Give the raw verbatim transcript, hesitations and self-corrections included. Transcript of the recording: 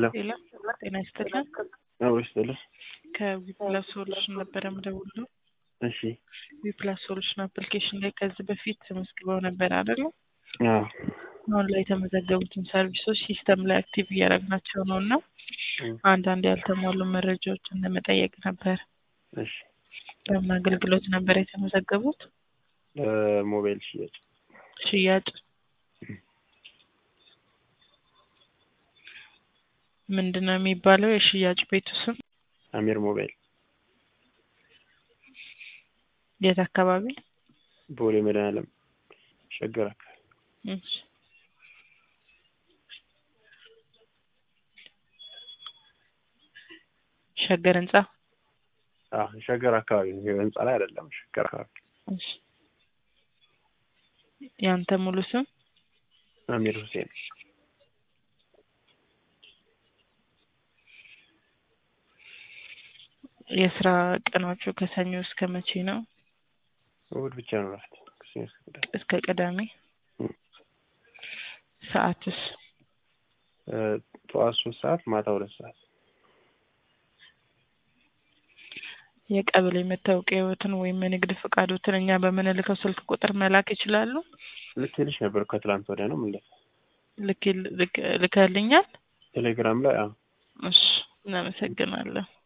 ሄሎ ሌላ ጤና ይስጥልን። አዎ ይስጥልኝ። ከዊፕላስ ሶሉሽን ነበረ የምደውለው። እሺ ዊፕላስ ሶሉሽን አፕሊኬሽን ላይ ከዚህ በፊት ተመዝግበው ነበር አይደል? አዎ አሁን ላይ የተመዘገቡትን ሰርቪሶች ሲስተም ላይ አክቲቭ እያደረግናቸው ነው እና አንዳንድ ያልተሟሉ መረጃዎችን ለመጠየቅ ነበር። እሺ በምን አገልግሎት ነበር የተመዘገቡት? ሞባይል ሽያጭ ሽያጭ ምንድነው የሚባለው የሽያጭ ቤቱ ስም? አሚር ሞባይል። የት አካባቢ? ቦሌ መድኃኒዓለም ሸገር አካባቢ። እሺ ሸገር ህንጻ? አዎ ሸገር አካባቢ ነው፣ ህንጻ ላይ አይደለም፣ ሸገር አካባቢ። እሺ ያንተ ሙሉ ስም? አሚር ሁሴን። የስራ ቀናችሁ ከሰኞ እስከ መቼ ነው? እሑድ ብቻ ነው እረፍት። ከሰኞ እስከ ቅዳሜ። እስከ ቅዳሜ። ሰዓትስ? ጠዋት ሶስት ሰዓት ማታ ሁለት ሰዓት። የቀበሌ መታወቂያዎትን ወይም የንግድ ፈቃዶትን እኛ በምንልከው ስልክ ቁጥር መላክ ይችላሉ? ልኬልሽ ነበር ከትላንት ወዲያ ነው ምን ልክ ልከልኛል? ቴሌግራም ላይ። አዎ እሺ እናመሰግናለን።